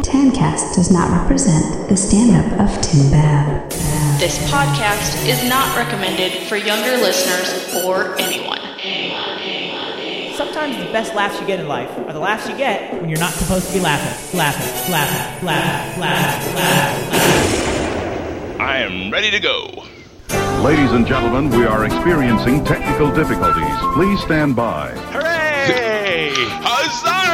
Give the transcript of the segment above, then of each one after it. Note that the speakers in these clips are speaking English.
Tancast does not represent the stand-up of Tim Bab. This podcast is not recommended for younger listeners or anyone. Sometimes the best laughs you get in life are the laughs you get when you're not supposed to be laughing. I am ready to go. Ladies and gentlemen, we are experiencing technical difficulties. Please stand by. Hooray! Huzzah!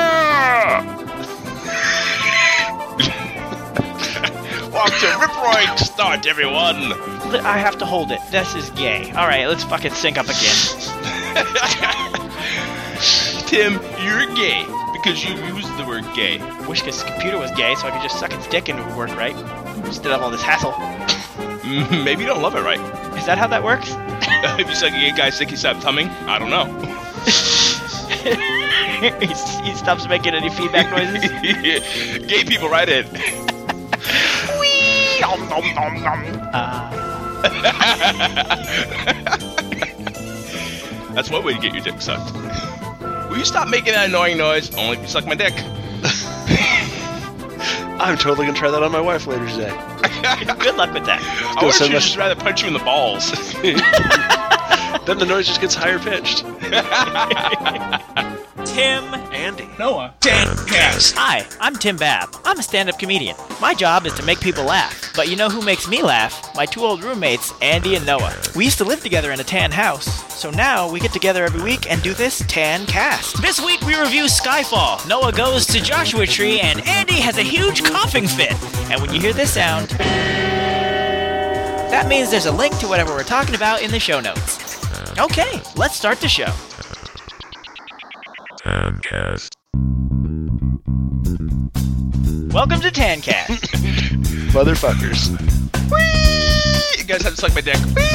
Walk to Rip Roaring Start, everyone! I have to hold it. This is gay. Alright, let's fucking sync up again. Tim, you're gay because you used the word gay. Wish his computer was gay so I could just suck its dick and it would work right. Instead of all this hassle. Maybe you don't love it right. Is that how that works? If you suck a gay guy's dick, he stops humming? I don't know. he stops making any feedback noises? Gay people, write in. Wee! That's one way to get your dick sucked. Will you stop making that annoying noise? Only if you suck my dick. I'm totally gonna try that on my wife later today. Good luck with that. I wish she'd just rather punch you in the balls. Then the noise just gets higher pitched. Tim. Andy. Noah. Tancast. Hi, I'm Tim Bab. I'm a stand-up comedian. My job is to make people laugh. But you know who makes me laugh? My two old roommates, Andy and Noah. We used to live together in a tan house. So now we get together every week and do this Tancast. This week we review Skyfall. Noah goes to Joshua Tree and Andy has a huge coughing fit. And when you hear this sound, that means there's a link to whatever we're talking about in the show notes. Okay, let's start the show. Tancast. Welcome to Tancast. Motherfuckers. Whee! You guys have to suck my dick.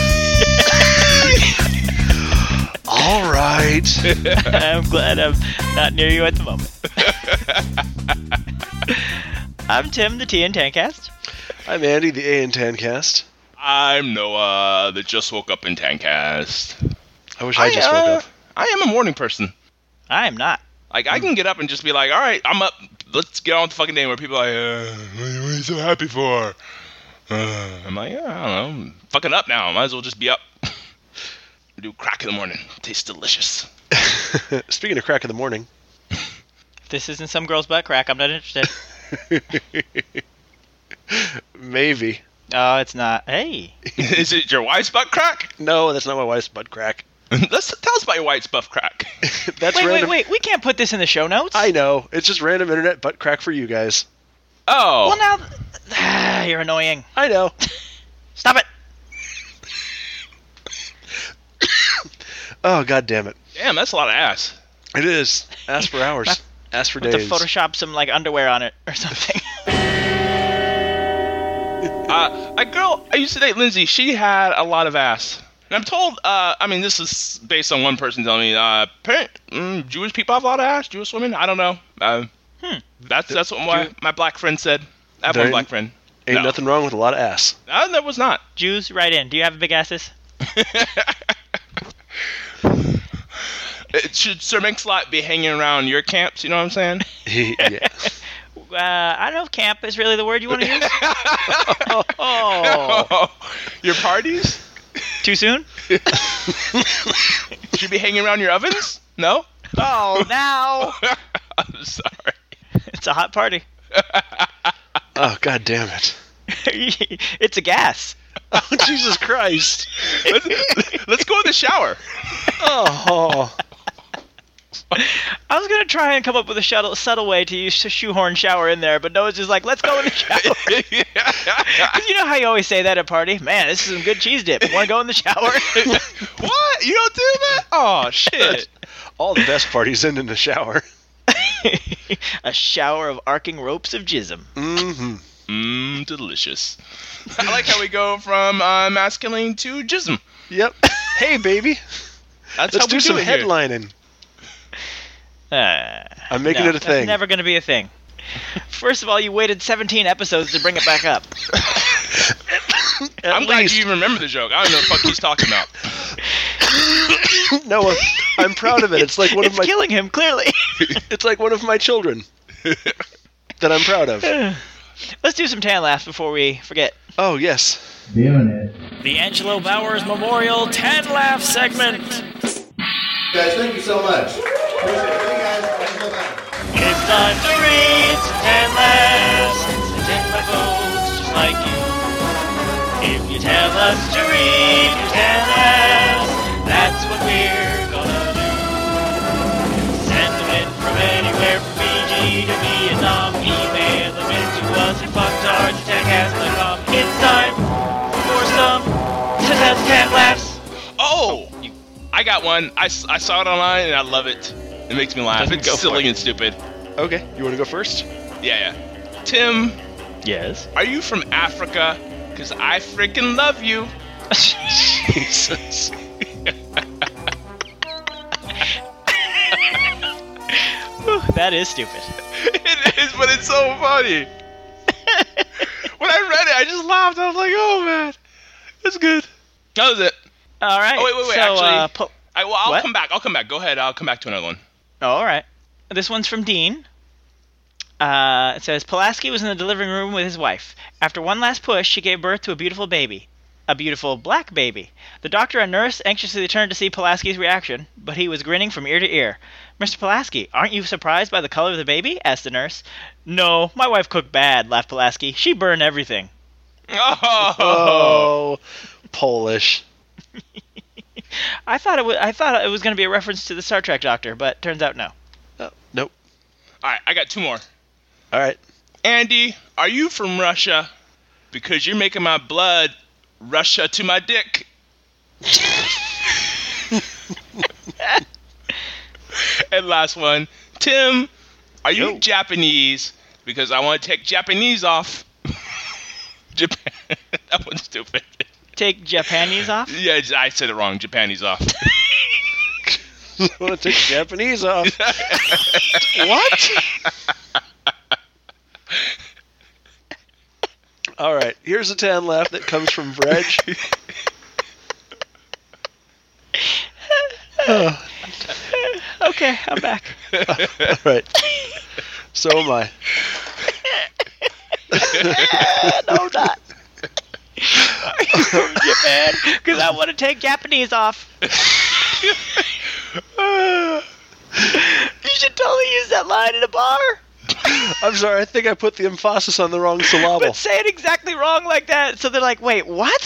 All right. I'm glad I'm not near you at the moment. I'm Tim, the T in Tancast. I'm Andy, the A in Tancast. I'm Noah, that just woke up in Tancast. I wish I just woke up. I am a morning person. I am not. Like, I can get up and just be like, all right, I'm up. Let's get on with the fucking day. Where people are like, what are you so happy for? I'm like, yeah, I don't know. I'm fucking up now. Might as well just be up. Do crack in the morning. Tastes delicious. Speaking of crack in the morning. If this isn't some girl's butt crack, I'm not interested. Maybe. Oh, it's not. Hey. Is it your wife's butt crack? No, that's not my wife's butt crack. Tell us about your wife's butt crack. That's wait, random. wait. We can't put this in the show notes. I know. It's just random internet butt crack for you guys. Oh. Well, now... you're annoying. I know. Stop it. Oh, god damn it. Damn, that's a lot of ass. It is. Ask for hours. Ask for Have to days. Photoshop some, like, underwear on it or something. A girl I used to date, Lindsay, she had a lot of ass. And I'm told, I mean, this is based on one person telling me, Jewish people have a lot of ass, Jewish women, I don't know. That's what my black friend said. I have one black friend. Ain't nothing wrong with a lot of ass. There was not. Jews, write in. Do you have big asses? Should Sir Mix-a-Lot be hanging around your camps, you know what I'm saying? Yeah. I don't know if camp is really the word you want to use. Your parties? Too soon? Should be hanging around your ovens? No? Oh, now. I'm sorry. It's a hot party. Oh, god damn it. It's a gas. Oh, Jesus Christ. Let's go in the shower. Oh. I was going to try and come up with a subtle way to use a shoehorn shower in there, but Noah's just like, let's go in the shower. Because you know how you always say that at a party? Man, this is some good cheese dip. Want to go in the shower? What? You don't do that? Oh, shit. All the best parties end in the shower. A shower of arcing ropes of jism. Mm-hmm. Delicious. I like how we go from masculine to jism. Yep. Hey, baby. That's Let's how we do some it here. headlining. I'm making it a thing. That's never going to be a thing. First of all, you waited 17 episodes to bring it back up. I'm glad you even remember the joke. I don't know what the fuck he's talking about. Noah, I'm proud of it. It's like one of my. It's killing him, clearly. It's like one of my children. that I'm proud of. Let's do some tan laughs before we forget. Oh, yes. Doing it. The Angelo Bowers Memorial Tan Laugh segment. Guys, thank you so much. Appreciate it. Hey guys, thank you so much. It's time to read some tan laughs sent by folks just like you. If you tell us to read your tan laughs, that's what we're gonna do. Send them in from anywhere from Fiji to Vietnam. Email them into us at fucktards@tancast.com. It's time for some tan laughs. Oh! I got one. I saw it online and I love it. It makes me laugh. It's silly and stupid. Okay, you want to go first? Yeah. Tim, Yes. are you from Africa? Because I freaking love you. Jesus. That is stupid. It is, but it's so funny. When I read it, I just laughed. I was like, oh, man. That's good. That was it. All right. Oh, wait. So, Actually, I'll what? come back. Go ahead. I'll come back to another one. Oh, all right. This one's from Dean. It says, Pulaski was in the delivery room with his wife. After one last push, she gave birth to a beautiful baby. A beautiful black baby. The doctor and nurse anxiously turned to see Pulaski's reaction, but he was grinning from ear to ear. Mr. Pulaski, aren't you surprised by the color of the baby? Asked the nurse. No, my wife cooked bad, laughed Pulaski. She burned everything. Oh, Polish. I thought it was going to be a reference to the Star Trek doctor, but turns out no. Nope. All right, I got two more. All right. Andy, are you from Russia? Because you're making my blood Russia to my dick. And last one. Tim, are you Japanese? Because I want to take Japanese off. Japan. That one's stupid. Take Japanese off? Yeah, I said it wrong. Japanese off. I want to take Japanese off. What? All right, here's a tan laugh that comes from Veg. Okay, I'm back. All right. So am I. No, I'm not. Are you from Japan? Because I want to take Japanese off. You should totally use that line in a bar. I'm sorry, I think I put the emphasis on the wrong syllable. But say it exactly wrong like that, so they're like, wait, what?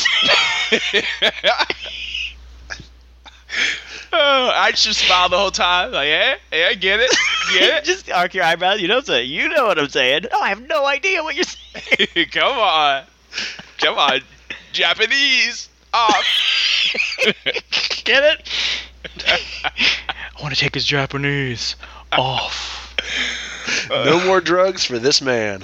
I just smiled the whole time. Like, yeah, I get it. Get it. Just arc your eyebrows. You know what I'm saying. No, I have no idea what you're saying. Come on. Japanese off. Get it? I want to take his Japanese off. No more drugs for this man.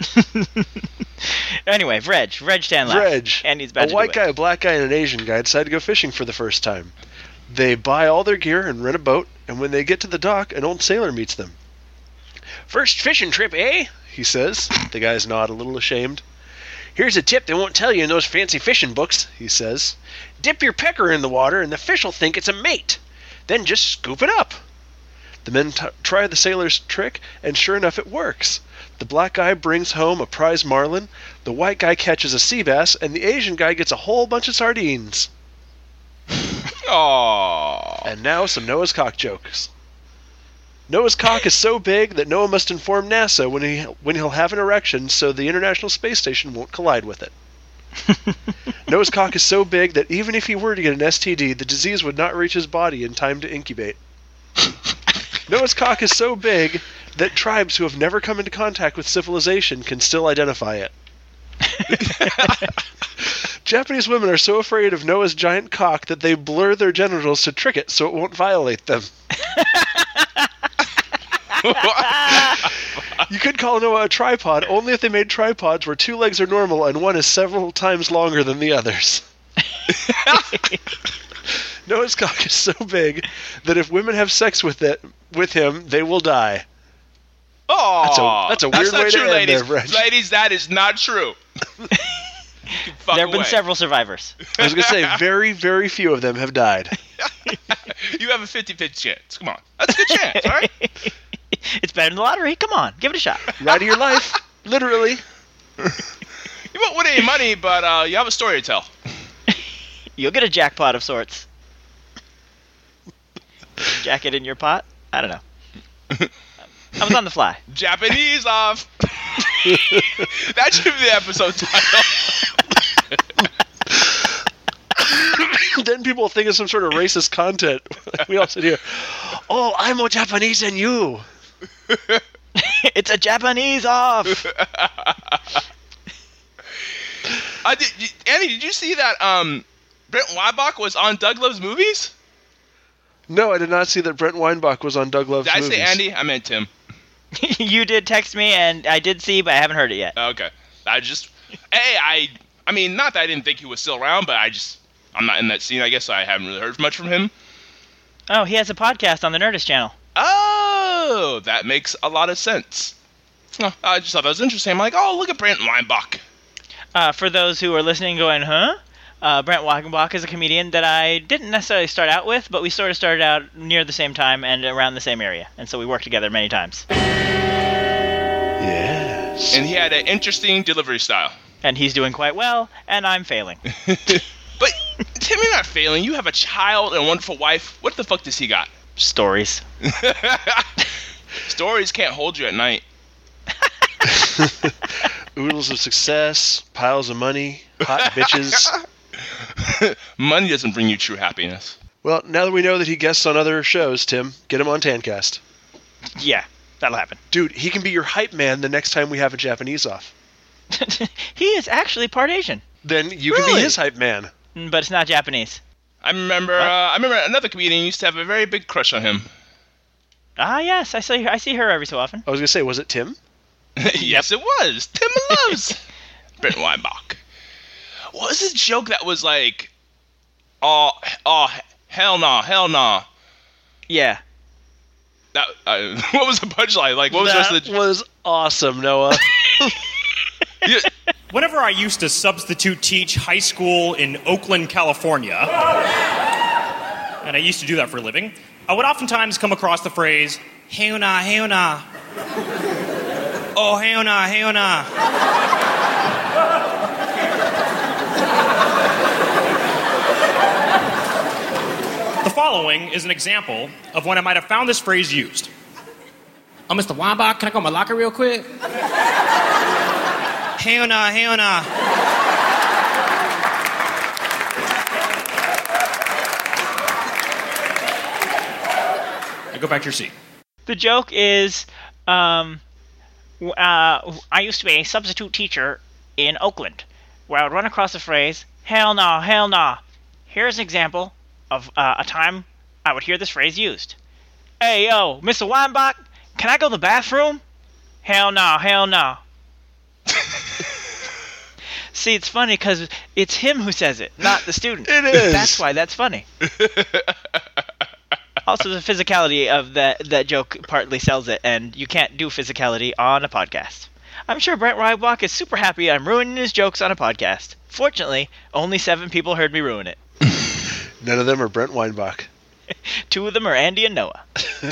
Anyway, Reg tan laugh. Reg. Andy's about a to white do guy, it. a black guy, and an Asian guy decide to go fishing for the first time. They buy all their gear and rent a boat, and when they get to the dock, an old sailor meets them. First fishing trip, eh? He says. The guys nod, a little ashamed. Here's a tip they won't tell you in those fancy fishing books, he says. Dip your pecker in the water, and the fish will think it's a mate. Then just scoop it up. The men try the sailor's trick, and sure enough it works. The black guy brings home a prize marlin, the white guy catches a sea bass, and the Asian guy gets a whole bunch of sardines. Aww. And now some Noah's cock jokes. Noah's cock is so big that Noah must inform NASA when he'll have an erection so the International Space Station won't collide with it. Noah's cock is so big that even if he were to get an STD, the disease would not reach his body in time to incubate. Noah's cock is so big that tribes who have never come into contact with civilization can still identify it. Japanese women are so afraid of Noah's giant cock that they blur their genitals to trick it so it won't violate them. You could call Noah a tripod only if they made tripods where two legs are normal and one is several times longer than the others. Noah's cock is so big that if women have sex with him, they will die. Oh, that's a weird way to end ladies. there, Reg. Ladies, that is not true. There have been several survivors. I was going to say, very, very few of them have died. You have a 50-50 chance. Come on. That's a good chance, all right? It's better than the lottery. Come on, give it a shot. Ride of your life, literally. You won't win any money, but you have a story to tell. You'll get a jackpot of sorts. Jacket in your pot? I don't know. I was on the fly. Japanese off. That should be the episode title. Then people think of some sort of racist content. We all sit here. Oh, I'm more Japanese than you. It's a Japanese off. Andy, did you see that Brent Weinbach was on Doug Loves Movies? No, I did not see that Brent Weinbach was on Doug Loves Did I Movies. say Andy? I meant Tim. You did text me, and I did see, but I haven't heard it yet. Okay. I mean, not that I didn't think he was still around, but I'm not in that scene, I guess, so I haven't really heard much from him. Oh, he has a podcast on the Nerdist channel. Oh, that makes a lot of sense. Oh, I just thought that was interesting. I'm like, oh, look at Brent Weinbach. For those who are listening going, huh? Brent Weinbach is a comedian that I didn't necessarily start out with, but we sort of started out near the same time and around the same area. And so we worked together many times. Yes. And he had an interesting delivery style. And he's doing quite well, and I'm failing. But, Tim, you're not failing. You have a child and a wonderful wife. What the fuck does he got? Stories. Stories can't hold you at night. Oodles of success, piles of money, hot bitches. Money doesn't bring you true happiness. Well, now that we know that he guests on other shows, Tim, get him on Tancast. Yeah, that'll happen. Dude, he can be your hype man the next time we have a Japanese off. He is actually part Asian. Then you can be his hype man. But it's not Japanese. I remember another comedian used to have a very big crush on him. Ah, yes, I see her every so often. I was going to say, was it Tim? Yes, it was. Tim loves Brent Weinbach. What was his joke that was like, oh, hell nah. Yeah. That what was the punchline? Like, what was the rest of the? That was awesome, Noah. Whenever I used to substitute teach high school in Oakland, California, and I used to do that for a living, I would oftentimes come across the phrase, "Hey na, hey na." Oh, hey na, hey na. The following is an example of when I might have found this phrase used. Oh, Mr. Weinbach, can I go to my locker real quick? Hey na, hey na. Now go back to your seat. The joke is, I used to be a substitute teacher in Oakland, where I would run across the phrase, hell nah, hell nah. Here's an example of a time I would hear this phrase used. Hey, yo, Mr. Weinbach, can I go to the bathroom? Hell nah, hell nah. See, it's funny because it's him who says it, not the student. It is. That's why that's funny. Also, the physicality of that joke partly sells it, and you can't do physicality on a podcast. I'm sure Brent Weinbach is super happy I'm ruining his jokes on a podcast. Fortunately, only 7 people heard me ruin it. None of them are Brent Weinbach. 2 of them are Andy and Noah.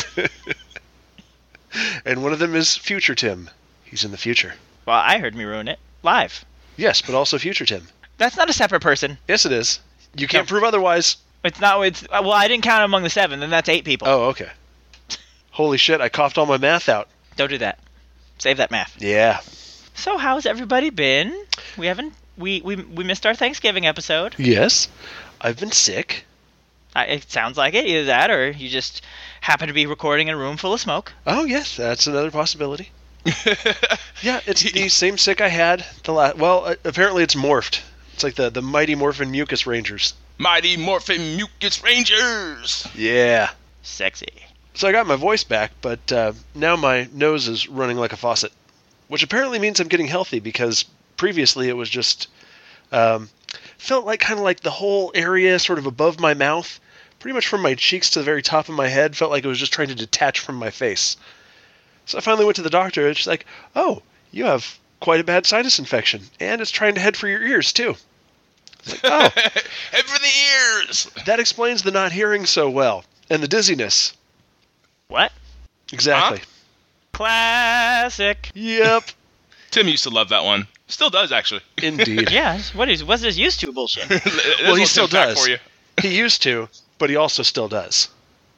And one of them is Future Tim. He's in the future. Well, I heard me ruin it. Live. Yes, but also Future Tim. That's not a separate person. Yes, it is. You can't prove otherwise. It's not. Well, I didn't count among the 7. Then that's 8 people. Oh, okay. Holy shit! I coughed all my math out. Don't do that. Save that math. Yeah. So how's everybody been? We missed our Thanksgiving episode. Yes. I've been sick. It sounds like it. Either that, or you just happen to be recording in a room full of smoke. Oh yes, that's another possibility. Yeah, it's the same sick I had the last. Well, apparently it's morphed. It's like the Mighty Morphin Mucus Rangers. Mighty Morphin Mucus Rangers. Yeah. Sexy. So I got my voice back, but now my nose is running like a faucet, which apparently means I'm getting healthy because previously it was just felt like kind of like the whole area sort of above my mouth, pretty much from my cheeks to the very top of my head, felt like it was just trying to detach from my face. So I finally went to the doctor, and she's like, oh, you have quite a bad sinus infection, and it's trying to head for your ears, too. Like, oh. Head for the ears! That explains the not hearing so well, and the dizziness. What? Exactly. Huh? Classic. Yep. Tim used to love that one. Still does, actually. Indeed. Yeah, what's this used to bullshit? Well, he still Tim fact does. For you. He used to, but he also still does.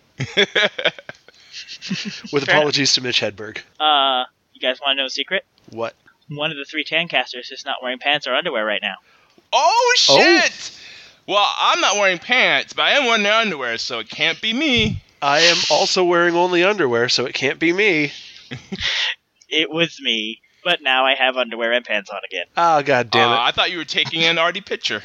With Fair apologies to Mitch Hedberg. You guys want to know a secret? What? One of the 3 Tancasters is not wearing pants or underwear right now. Oh, shit! Well, I'm not wearing pants, but I am wearing their underwear, so it can't be me. I am also wearing only underwear, so it can't be me. It was me, but now I have underwear and pants on again. Oh, god damn it. I thought you were taking an Artie picture.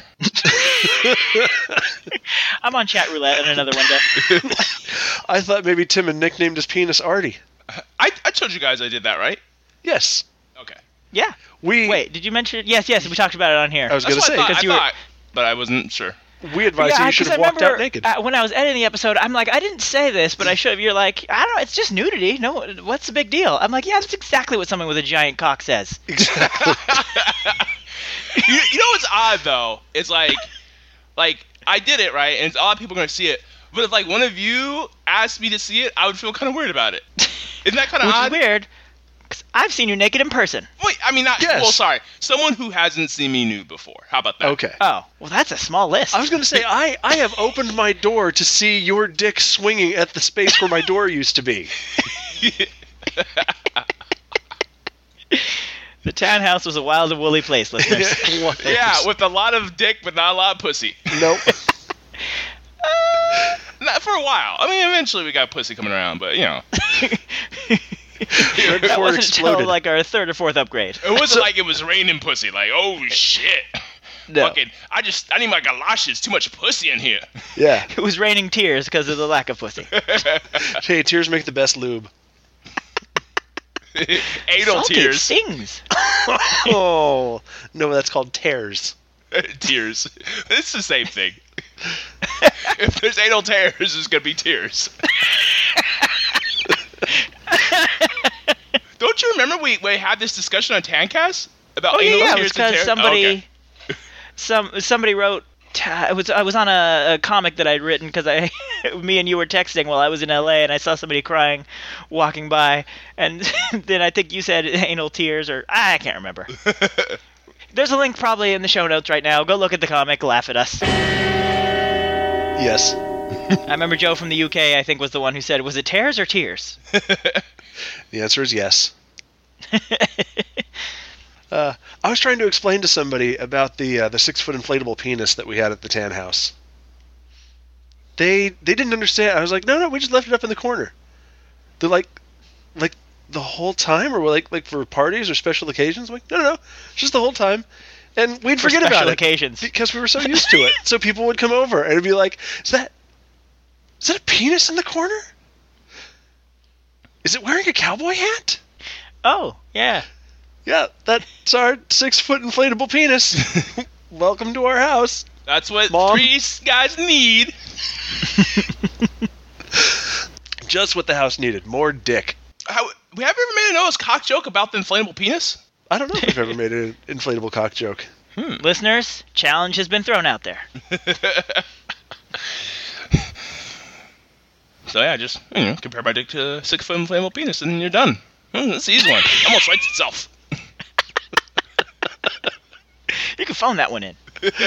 I'm on chat roulette in another window. I thought maybe Tim had nicknamed his penis Artie. I told you guys I did that, right? Yes. Okay. Yeah. Wait, did you mention it? Yes, we talked about it on here. I was going to say, I because thought, but I wasn't sure. we advised you should have walked out naked. When I was editing the episode, I'm like, I didn't say this, but I should have. You're like, I don't know, it's just nudity. No, what's the big deal? I'm like, yeah, that's exactly what someone with a giant cock says. Exactly. You know what's odd, though? It's like I did it, right? And a lot of people are going to see it. But if, like, one of you asked me to see it, I would feel kind of weird about it. Isn't that kind of odd? Which is weird, because I've seen you naked in person. Wait, I mean, not... Yes. Well, sorry. Someone who hasn't seen me nude before. How about that? Okay. Oh, well, that's a small list. I was going to say, I have opened my door to see your dick swinging at the space where my door used to be. The townhouse was a wild and woolly place, listeners. Yeah, with a lot of dick, but not a lot of pussy. Nope. Not for a while. I mean, eventually we got pussy coming around, but, you know. Right That before it wasn't exploded. until like our 3rd or 4th upgrade. It wasn't like it was raining pussy. Like, oh, shit. No. Fucking, I need my galoshes. Too much pussy in here. Yeah. It was raining tears because of the lack of pussy. Hey, tears make the best lube. Anal Salty tears. stings. Oh. No, that's called tears. Tears. It's the same thing. If there's anal tears, there's gonna be tears. Don't you remember we had this discussion on Tancast about anal yeah, it tears was because and tears? somebody, Oh, okay. somebody wrote. I was on a comic that I'd written because me and you were texting while I was in LA, and I saw somebody crying, walking by, and then I think you said anal tears, or I can't remember. There's a link probably in the show notes right now. Go look at the comic, laugh at us. Yes. I remember Joe from the UK, I think, was the one who said, was it tears or tears? The answer is yes. I was trying to explain to somebody about the 6-foot inflatable penis that we had at the tan house. They didn't understand. I was like, no, we just left it up in the corner. They're like the whole time, or like for parties or special occasions. I'm like, no, just the whole time. And we'd forget about special it occasions. because we were so used to it. So people would come over and it'd be like, is that a penis in the corner? Is it wearing a cowboy hat? Oh, yeah. Yeah, that's our 6-foot inflatable penis. Welcome to our house. That's what Mom? 3 guys need. Just what the house needed. More dick. We have ever made a Noah's cock joke about the inflatable penis? I don't know if we've ever made an inflatable cock joke. Listeners, challenge has been thrown out there. So yeah, just compare my dick to a 6-foot inflatable penis, and then you're done. That's the easy one. Almost writes itself. You can phone that one in.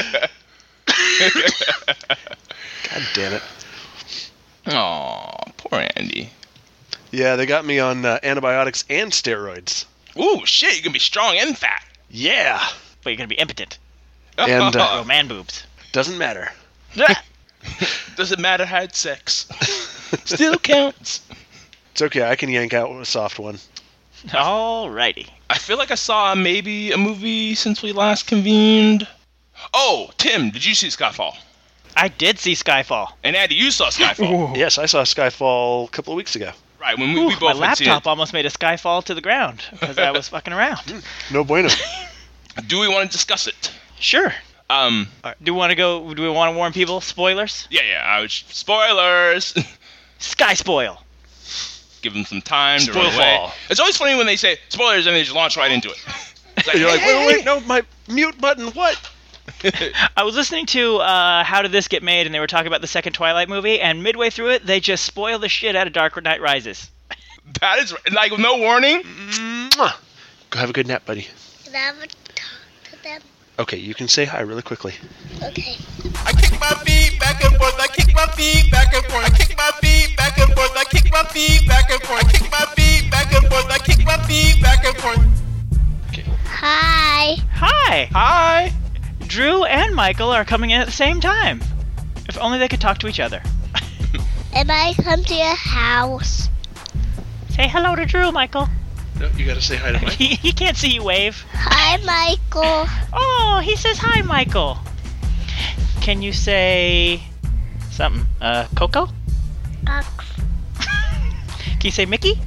God damn it. Aw, poor Andy. Yeah, they got me on antibiotics and steroids. Ooh, shit, you can be strong and fat. Yeah. But you're going to be impotent. And Oh, man boobs. doesn't matter. Doesn't matter, had sex. Still counts. It's okay, I can yank out a soft one. Alrighty. I feel like I saw maybe a movie since we last convened. Oh, Tim, did you see Skyfall? I did see Skyfall. And Andy, you saw Skyfall. Yes, I saw Skyfall a couple of weeks ago. Right, when we both My had seen laptop it. almost made a Skyfall to the ground because I was fucking around. No bueno. Do we want to discuss it? Sure. Um, Do we want to warn people? Spoilers? yeah, spoilers. Sky spoil. Give them some time to Spoil run away. fall. It's always funny when they say spoilers and they just launch right into it. It's like, You're like, hey, wait, no, my mute button, what? I was listening to How Did This Get Made, and they were talking about the second Twilight movie, and midway through it, they just spoil the shit out of Dark Knight Rises. That is like no warning. Mwah. Go have a good nap, buddy. Can I ever talk to them? Okay, you can say hi really quickly. Okay. I kick my feet back and forth. I kick my feet back and forth. I kick my feet back and forth. I kick my feet back and forth. I kick my feet back and forth. I kick my feet back and forth. Okay. Hi. Hi! Hi. Drew and Michael are coming in at the same time. If only they could talk to each other. Am I come to your house? Say hello to Drew, Michael. No, you gotta say hi to Mike. He can't see you wave. Hi, Michael. Oh, he says hi, Michael. Can you say something? Coco? Can you say Mickey?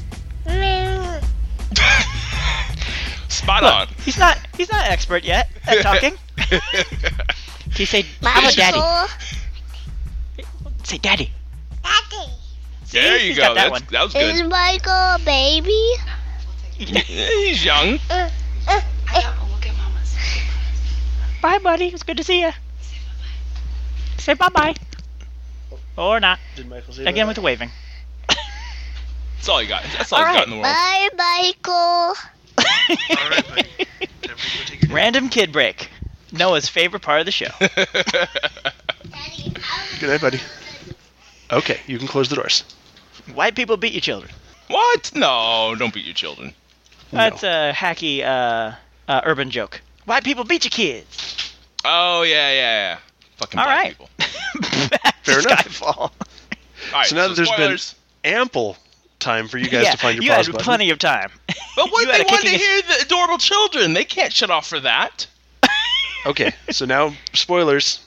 Spot Look, on. he's not expert yet at talking. Can you say I'm a daddy? Say daddy. Daddy. See? There you He's go. got that one. That was Is good. Michael a baby? He's young. Bye, buddy. It's good to see you. Say bye-bye. Or not. Did Michael say Again bye-bye? with the waving. That's all he got. That's all All he's got right. in the world. Bye, Michael. All right, buddy. Time for you to go take your nap. Random kid break. Noah's favorite part of the show. Good night, buddy. Okay, you can close the doors. White people beat your children. What? No, don't beat your children. That's a hacky urban joke. White people beat your kids. Oh yeah. Fucking All black right. people. Back to Fair enough. Skyfall. All right. So now that there's spoilers. been ample time for you guys to find your you pause had button. plenty of time. But what You if had they a wanted to kicking- hear the adorable children? They can't shut off for that. Okay, so now spoilers.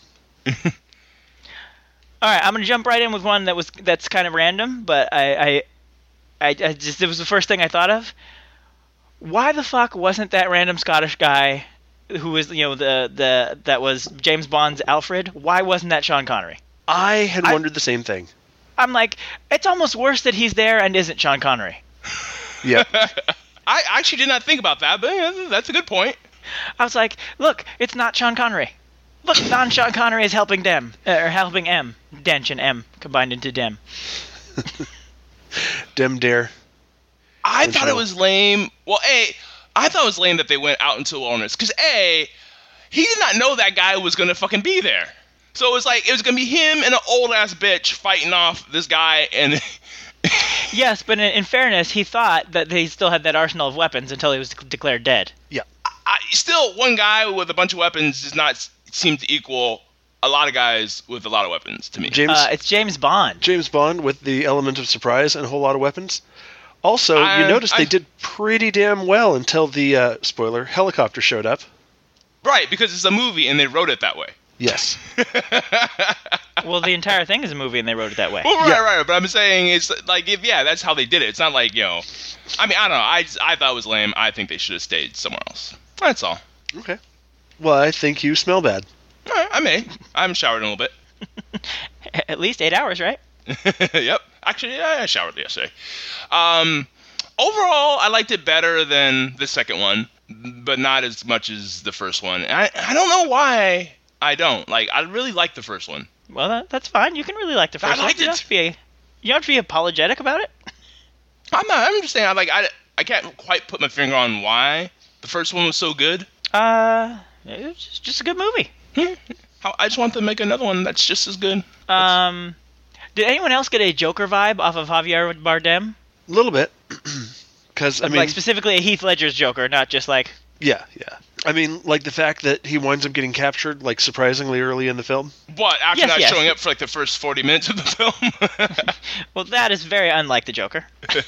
All right, I'm gonna jump right in with one that's kind of random, but I just it was the first thing I thought of. Why the fuck wasn't that random Scottish guy who was that was James Bond's Alfred? Why wasn't that Sean Connery? I had wondered the same thing. I'm like, it's almost worse that he's there and isn't Sean Connery. Yeah. I actually did not think about that, but yeah, that's a good point. I was like, look, it's not Sean Connery. Look, non-Sean Connery is helping Dem, or helping M. Dench and M combined into Dem. Dem Dare. I Which thought it one? was lame. Well, I thought it was lame that they went out into the wilderness. Because, he did not know that guy was going to fucking be there. So it was like, it was going to be him and an old-ass bitch fighting off this guy, and... Yes, but in fairness, he thought that he still had that arsenal of weapons until he was declared dead. Yeah. Still, one guy with a bunch of weapons does not seem to equal a lot of guys with a lot of weapons to me. It's James Bond. James Bond with the element of surprise and a whole lot of weapons. Also, you notice they did pretty damn well until the, spoiler, helicopter showed up. Right, because it's a movie and they wrote it that way. Yes. Well, the entire thing is a movie and they wrote it that way. Well, right. But I'm saying it's like, that's how they did it. It's not like, I mean, I don't know. I thought it was lame. I think they should have stayed somewhere else. That's all. Okay. Well, I think you smell bad. All right, I may. I haven't showered in a little bit. At least 8 hours, right? Yep. Actually, I showered yesterday. Overall, I liked it better than the second one, but not as much as the first one. And I don't know why I don't. Like, I really like the first one. Well, that's fine. You can really like the first one. liked You don't have to be apologetic about it. I'm just saying, I can't quite put my finger on why the first one was so good. It's just a good movie. I just want them to make another one that's just as good. Did anyone else get a Joker vibe off of Javier Bardem? A little bit. Because, I mean... Like, specifically a Heath Ledger's Joker, not just like... Yeah. I mean, like, the fact that he winds up getting captured, like, surprisingly early in the film. What, after not Yes. showing up for, like, the first 40 minutes of the film? Well, that is very unlike the Joker.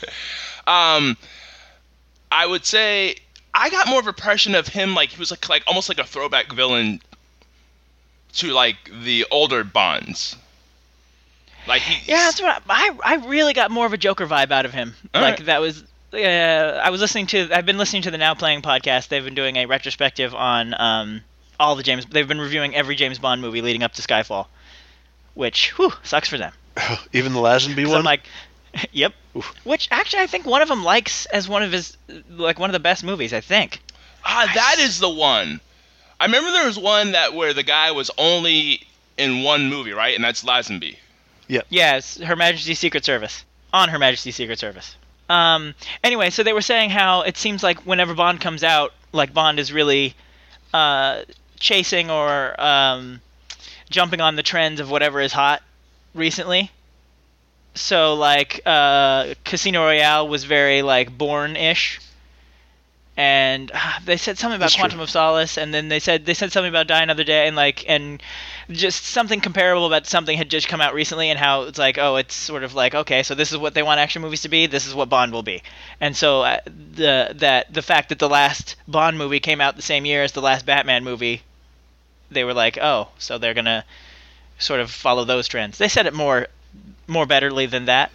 I would say I got more of an impression of him like he was like almost like a throwback villain to like the older Bonds. Like that's what I really got more of a Joker vibe out of him. That was I've been listening to the Now Playing podcast. They've been doing a retrospective on all the James. They've been reviewing every James Bond movie leading up to Skyfall, which sucks for them. Even the Lazenby one. I'm like, yep. Oof. Which actually I think one of them likes as one of the best movies. I think. That is the one. I remember there was one where the guy was only in one movie, right? And that's Lazenby. Yep. Yeah, it's Her Majesty's Secret Service. On Her Majesty's Secret Service. Anyway, so they were saying how it seems like whenever Bond comes out, like Bond is really chasing or jumping on the trends of whatever is hot recently. So like Casino Royale was very like Bourne-ish. And they said something about Quantum of Solace, and then they said something about Die Another Day, and just something comparable about something had just come out recently, and how it's like, oh, it's sort of like, okay, so this is what they want action movies to be, this is what Bond will be. And so the fact that the last Bond movie came out the same year as the last Batman movie, they were like, oh, so they're gonna sort of follow those trends. They said it more betterly than that.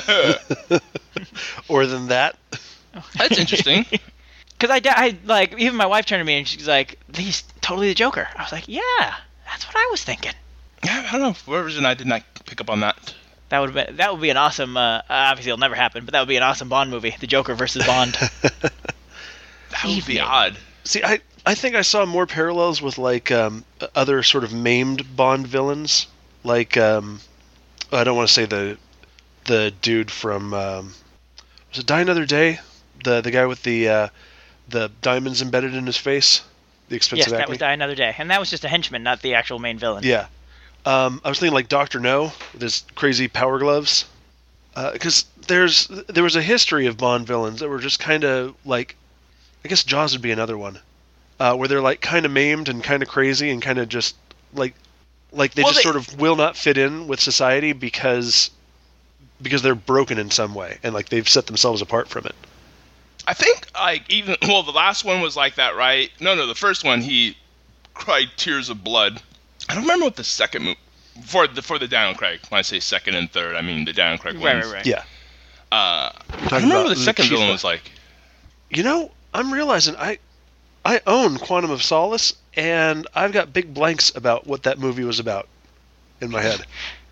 Or than that. That's interesting. Because I like, even my wife turned to me and she's like, he's totally the Joker. I was like, yeah, that's what I was thinking. Yeah, I don't know. For whatever reason, I did not pick up on that. That would be an awesome, obviously it'll never happen, but that would be an awesome Bond movie, the Joker versus Bond. That would be odd. See, I think I saw more parallels with like other sort of maimed Bond villains. Like, I don't want to say the dude from, was it Die Another Day? The guy with the diamonds embedded in his face, the expensive acne. Yes, that was Die Another Day, and that was just a henchman, not the actual main villain. Yeah, I was thinking like Dr. No with his crazy power gloves, because there was a history of Bond villains that were just kind of like, I guess Jaws would be another one, where they're like kind of maimed and kind of crazy and kind of just like they sort of will not fit in with society because they're broken in some way and like they've set themselves apart from it. I think, like, the last one was like that, right? No, the first one, he cried tears of blood. I don't remember what the second movie, for the Daniel Craig, when I say second and third, I mean the Daniel Craig ones. Right. Yeah. I don't remember what the second villain was like. You know, I'm realizing I own Quantum of Solace, and I've got big blanks about what that movie was about in my head.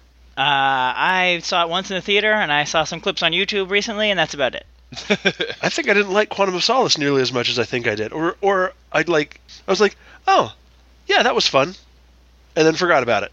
I saw it once in the theater, and I saw some clips on YouTube recently, and that's about it. I think I didn't like Quantum of Solace nearly as much as I think I did. Or I was like, oh, yeah, that was fun. And then forgot about it.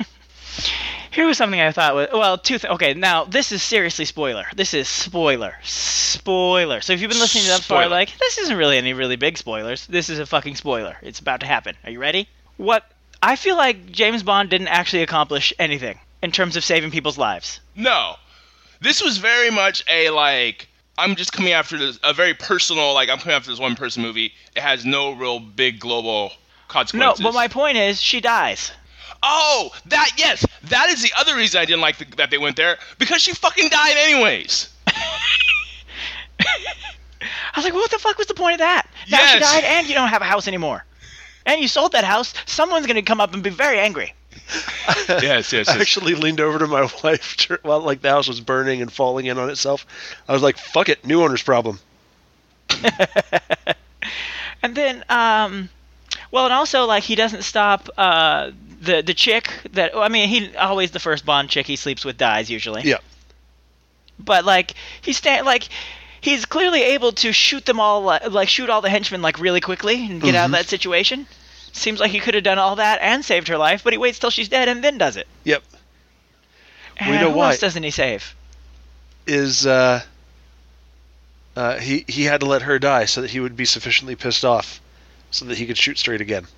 Here was something I thought was, well, okay, now, this is seriously spoiler. This is spoiler. Spoiler. So if you've been listening to that far, like, this isn't really any really big spoilers. This is a fucking spoiler. It's about to happen. Are you ready? I feel like James Bond didn't actually accomplish anything in terms of saving people's lives. No. This was very much a, like, I'm just coming after this, a very personal, like, I'm coming after this one person movie. It has no real big global consequences. No, but my point is, she dies. Oh, yes! That is the other reason I didn't like that they went there, because she fucking died anyways. I was like, what the fuck was the point of that? Now she died and you don't have a house anymore. And you sold that house, someone's going to come up and be very angry. Yes. I actually leaned over to my wife while like the house was burning and falling in on itself. I was like, "Fuck it, new owner's problem." And then, and also like he doesn't stop the chick that he always the first Bond chick he sleeps with dies usually. Yeah. But like he's clearly able to shoot them all shoot all the henchmen like really quickly and get out of that situation. Seems like he could have done all that and saved her life, but he waits till she's dead and then does it. Yep. And who else doesn't he save? Is he had to let her die so that he would be sufficiently pissed off so that he could shoot straight again.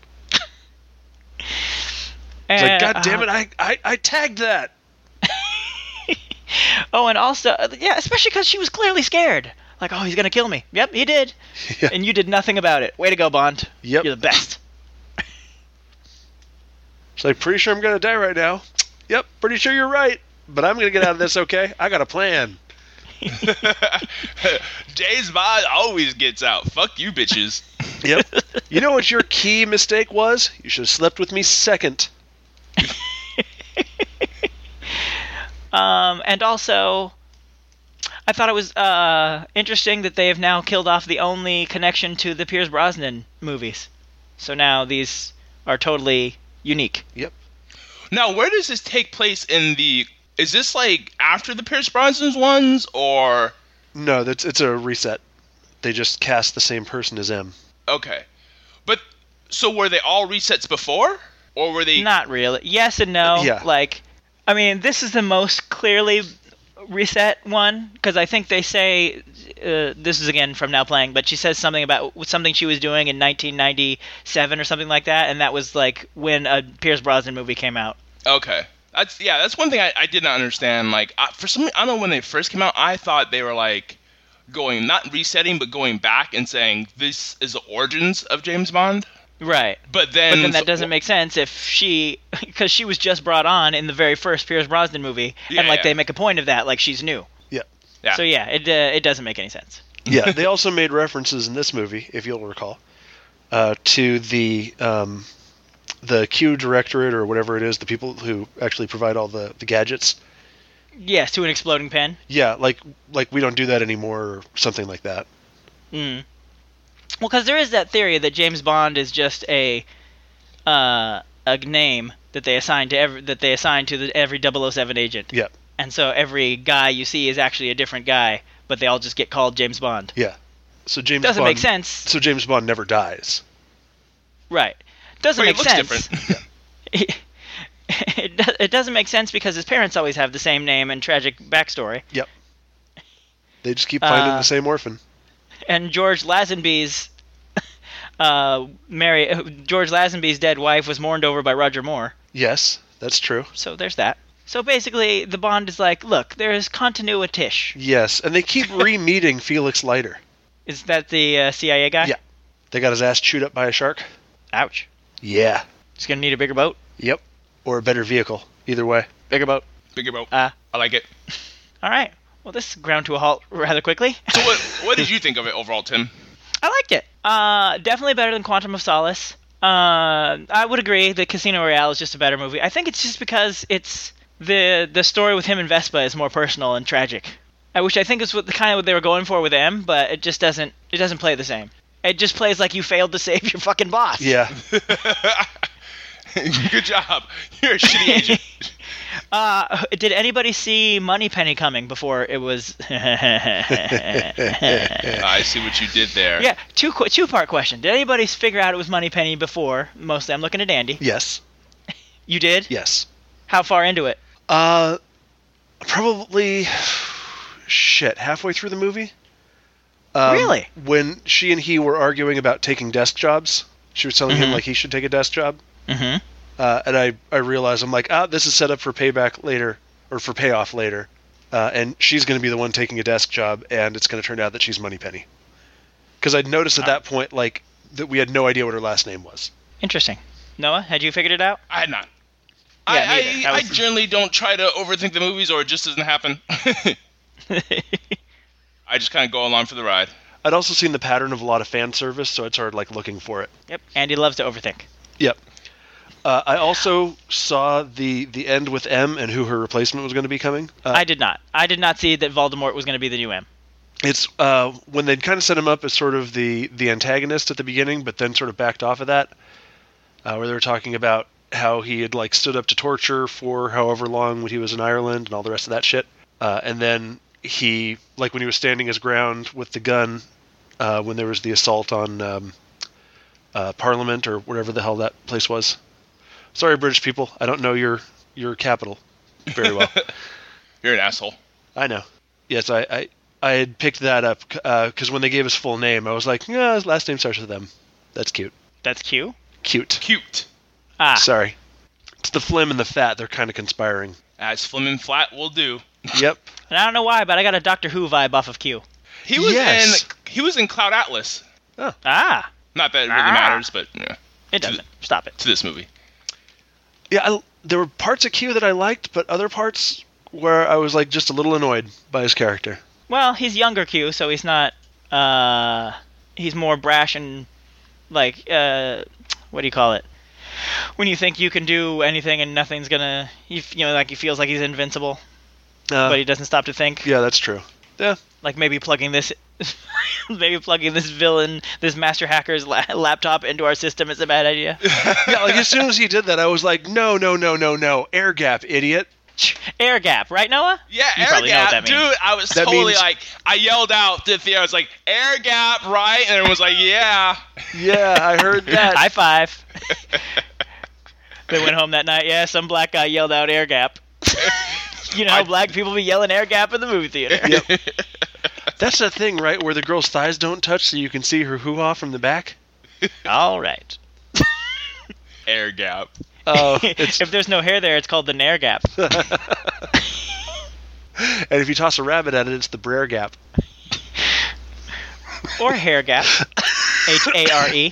It's like, God damn it, I tagged that. Oh, and also, especially because she was clearly scared. Like, oh, he's going to kill me. Yep, he did. Yeah. And you did nothing about it. Way to go, Bond. Yep. You're the best. It's like, pretty sure I'm going to die right now. Yep, pretty sure you're right. But I'm going to get out of this okay. I got a plan. James Bond always gets out. Fuck you, bitches. Yep. You know what your key mistake was? You should have slept with me second. And also, I thought it was interesting that they have now killed off the only connection to the Pierce Brosnan movies. So now these are totally unique. Yep. Now, where does this take place in the... Is this, like, after the Pierce Brosnan ones, or... No, it's a reset. They just cast the same person as M. Okay. But, so were they all resets before? Or were they... Not really. Yes and no. Yeah. Like, I mean, this is the most clearly reset one, because I think they say this is again from Now Playing, but she says something about something she was doing in 1997 or something like that, and that was like when a Pierce Brosnan movie came out. Okay. That's one thing I did not understand. Like, for some, I don't know, when they first came out, I thought they were like going, not resetting, but going back and saying this is the origins of James Bond. Right. But then that doesn't make sense if because she was just brought on in the very first Pierce Brosnan movie, and they make a point of that, like she's new. Yeah. So it doesn't make any sense. Yeah, they also made references in this movie, if you'll recall, to the Q Directorate or whatever it is, the people who actually provide all the gadgets. Yes, to an exploding pen. Yeah, like we don't do that anymore, or something like that. Mm. Well, because there is that theory that James Bond is just a name that they assign to every 007 agent. Yeah. And so every guy you see is actually a different guy, but they all just get called James Bond. Yeah. So James doesn't Bond, make sense. So James Bond never dies. Right. Doesn't make sense. Different. It doesn't make sense because his parents always have the same name and tragic backstory. Yep. They just keep finding the same orphan. And George Lazenby's George Lazenby's dead wife was mourned over by Roger Moore. Yes, that's true. So there's that. So basically, the Bond is like, look, there's continuity-ish. Yes, and they keep re-meeting Felix Leiter. Is that the CIA guy? Yeah. They got his ass chewed up by a shark. Ouch. Yeah. He's going to need a bigger boat? Yep. Or a better vehicle. Either way. Bigger boat. Bigger boat. I like it. All right. Well, this ground to a halt rather quickly. So what did you think of it overall, Tim? I liked it. Definitely better than Quantum of Solace. I would agree that Casino Royale is just a better movie. I think it's just because it's the story with him and Vespa is more personal and tragic. Which I think is what they were going for with M, but it just doesn't play the same. It just plays like you failed to save your fucking boss. Yeah. Good job. You're a shitty agent. Did anybody see Moneypenny coming before it was? I see what you did there. Yeah, two-part question. Did anybody figure out it was Moneypenny before? Mostly, I'm looking at Andy. Yes. You did? Yes. How far into it? Probably, halfway through the movie. Really? When she and he were arguing about taking desk jobs, she was telling him like he should take a desk job. Mm-hmm. And I realized, I'm like, this is set up for payback later, or for payoff later. And she's going to be the one taking a desk job, and it's going to turn out that she's Moneypenny. Because I'd noticed at that point, like, that we had no idea what her last name was. Interesting. Noah, had you figured it out? I had not. Yeah, I generally don't try to overthink the movies, or it just doesn't happen. I just kind of go along for the ride. I'd also seen the pattern of a lot of fan service, so I started like looking for it. Yep. Andy loves to overthink. Yep. I also saw the end with M and who her replacement was going to be coming. I did not. I did not see that Voldemort was going to be the new M. It's when they'd kind of set him up as sort of the antagonist at the beginning, but then sort of backed off of that, where they were talking about how he had like stood up to torture for however long when he was in Ireland and all the rest of that shit. And then he, like when he was standing his ground with the gun, when there was the assault on Parliament or whatever the hell that place was. Sorry, British people, I don't know your capital very well. You're an asshole. I know. Yes, I had picked that up because when they gave his full name, I was like, yeah, his last name starts with M. That's cute. That's Q? Cute. Cute. Sorry. It's the phlegm and the fat. They're kind of conspiring. As phlegm and flat will do. Yep. And I don't know why, but I got a Doctor Who vibe off of Q. He was in Cloud Atlas. Oh. Ah. Not that it really matters, but yeah. It doesn't. Stop it. To this movie. Yeah, there were parts of Q that I liked, but other parts where I was like just a little annoyed by his character. Well, he's younger Q, so he's not. He's more brash and like what do you call it? When you think you can do anything and nothing's gonna, like he feels like he's invincible, but he doesn't stop to think. Yeah, that's true. Yeah. Like maybe plugging this villain, this master hacker's laptop into our system is a bad idea. Yeah, like as soon as he did that, I was like, no, air gap, idiot. Air gap, right, Noah? Yeah, you air gap, dude. I was totally like, I yelled out to Theo, I was like, air gap, right? And everyone was like, yeah. Yeah, I heard that. High five. They went home that night. Yeah, some black guy yelled out air gap. You know how black people be yelling air gap in the movie theater. Yep. That's the thing, right? Where the girl's thighs don't touch so you can see her hoo-ha from the back? All right. Air gap. Oh, if there's no hair there, it's called the nair gap. And if you toss a rabbit at it, it's the Brer gap. Or hair gap. H-A-R-E.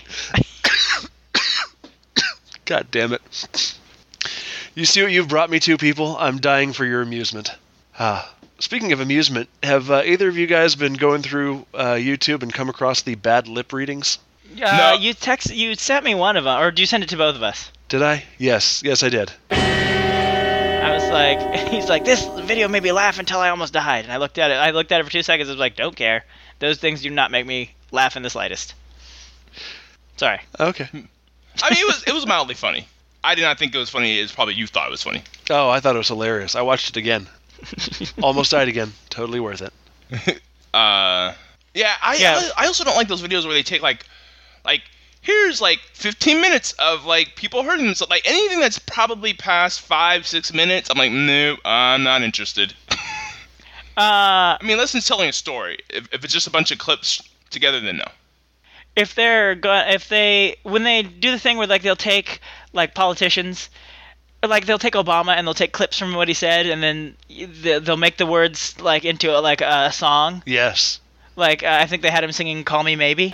God damn it. You see what you've brought me to, people? I'm dying for your amusement. Speaking of amusement, have either of you guys been going through YouTube and come across the bad lip readings? No. You sent me one of them, or did you send it to both of us? Did I? Yes, I did. I was like, he's like, this video made me laugh until I almost died. And I looked at it for 2 seconds. I was like, don't care. Those things do not make me laugh in the slightest. Sorry. Okay. I mean, it was mildly funny. I did not think it was funny as probably you thought it was funny. Oh, I thought it was hilarious. I watched it again. Almost died again. Totally worth it. I also don't like those videos where they take like here's like 15 minutes of like people hurting themselves. Like anything that's probably past 5-6 minutes, I'm like, no, I'm not interested. I mean, unless it's telling a story. If it's just a bunch of clips together, then no. When they do the thing where like they'll take like politicians, like they'll take Obama and they'll take clips from what he said and then they'll make the words like into like a song. Yes. Like I think they had him singing "Call Me Maybe."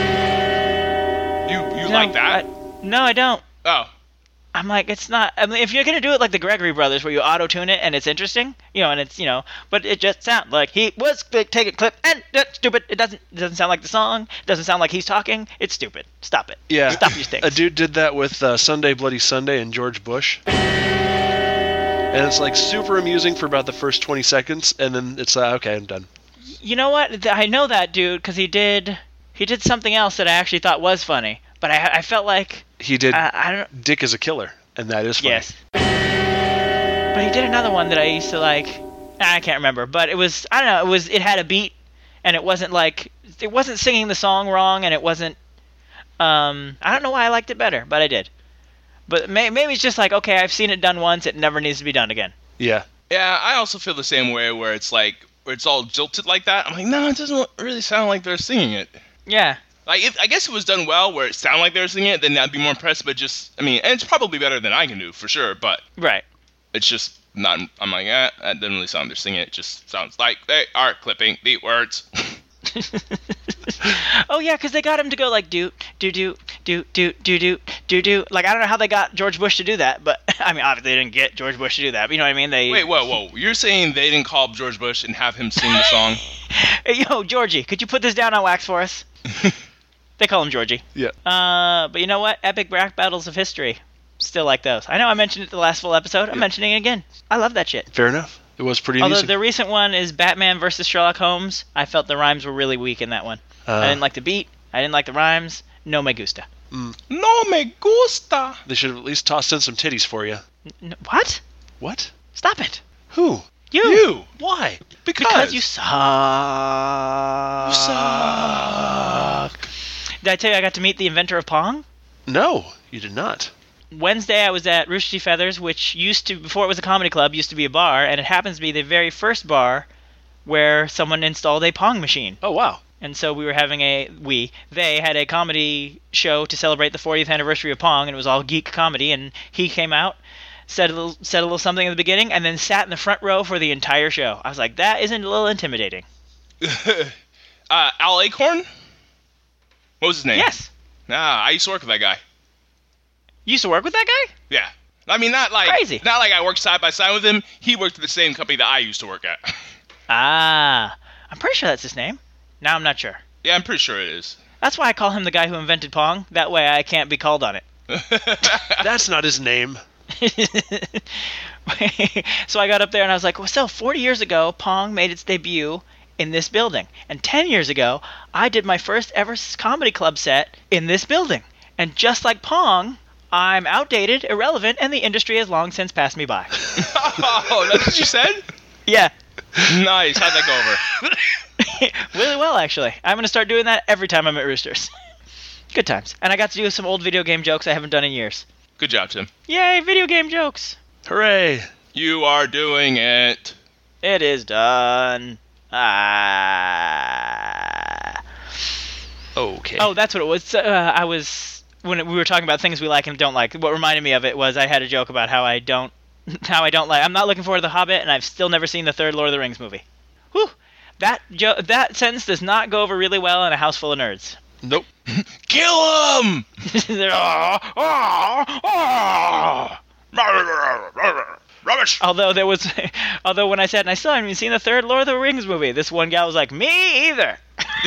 You like that? No, I don't. Oh. I'm like, it's not. I mean, if you're gonna do it like the Gregory Brothers, where you auto-tune it and it's interesting, and it's but it just sounds like he was take a clip and that's stupid. It doesn't sound like the song. It doesn't sound like he's talking. It's stupid. Stop it. Yeah. Stop your sticks. A dude did that with Sunday Bloody Sunday and George Bush, and it's like super amusing for about the first 20 seconds, and then it's okay, I'm done. You know what? I know that dude because he did something else that I actually thought was funny, but I felt like. He did I don't, Dick is a Killer, and that is funny. Yes. But he did another one that I used to like. I can't remember, but it was, I don't know, it had a beat, and it wasn't singing the song wrong, and it wasn't, I don't know why I liked it better, but I did. But maybe it's just like, okay, I've seen it done once, it never needs to be done again. Yeah. Yeah, I also feel the same way where it's all jilted like that. I'm like, no, it doesn't really sound like they're singing it. Yeah. Like, I guess if it was done well, where it sounded like they were singing it, then I'd be more impressed. But and it's probably better than I can do, for sure. But right, it's just not. I'm like, that doesn't really sound like they're singing it. It just sounds like they are clipping the words. Oh yeah, because they got him to go like do. Like I don't know how they got George Bush to do that, but I mean, obviously they didn't get George Bush to do that. But you know what I mean? Wait, whoa! You're saying they didn't call up George Bush and have him sing the song? Hey, yo, Georgie, could you put this down on wax for us? They call him Georgie. Yeah. But you know what? Epic rap battles of history. Still like those. I know I mentioned it the last full episode. I'm mentioning it again. I love that shit. Fair enough. It was pretty Although amusing. the recent one is Batman versus Sherlock Holmes. I felt the rhymes were really weak in that one. I didn't like the beat. I didn't like the rhymes. No me gusta. No me gusta. They should have at least tossed in some titties for you. What? What? Stop it. Who? You. Why? Because you suck. You suck. Did I tell you I got to meet the inventor of Pong? No, you did not. Wednesday I was at Rooster Teeth Feathers, which before it was a comedy club, used to be a bar, and it happens to be the very first bar where someone installed a Pong machine. Oh, wow. And so we were having they had a comedy show to celebrate the 40th anniversary of Pong, and it was all geek comedy, and he came out, said a little something in the beginning, and then sat in the front row for the entire show. I was like, that isn't a little intimidating. Al Acorn? What was his name? Yes. I used to work with that guy. You used to work with that guy? Yeah. I mean, not like crazy. Not like I worked side by side with him. He worked at the same company that I used to work at. I'm pretty sure that's his name. Now I'm not sure. Yeah, I'm pretty sure it is. That's why I call him the guy who invented Pong. That way I can't be called on it. That's not his name. So I got up there and I was like, well, so 40 years ago, Pong made its debut in this building. And 10 years ago, I did my first ever comedy club set in this building. And just like Pong, I'm outdated, irrelevant, and the industry has long since passed me by. Oh, that's what you said? Yeah. Nice. How'd that go over? Really well, actually. I'm going to start doing that every time I'm at Roosters. Good times. And I got to do some old video game jokes I haven't done in years. Good job, Tim. Yay, video game jokes. Hooray. You are doing it. It is done. Okay. Oh, that's what it was. When we were talking about things we like and don't like. What reminded me of it was I had a joke about how I don't like. I'm not looking forward to The Hobbit, and I've still never seen the third Lord of the Rings movie. Whew. That sentence does not go over really well in a house full of nerds. Nope. Kill him! Rubbish! Although when I said, and I still haven't even seen the third Lord of the Rings movie, this one gal was like, me either.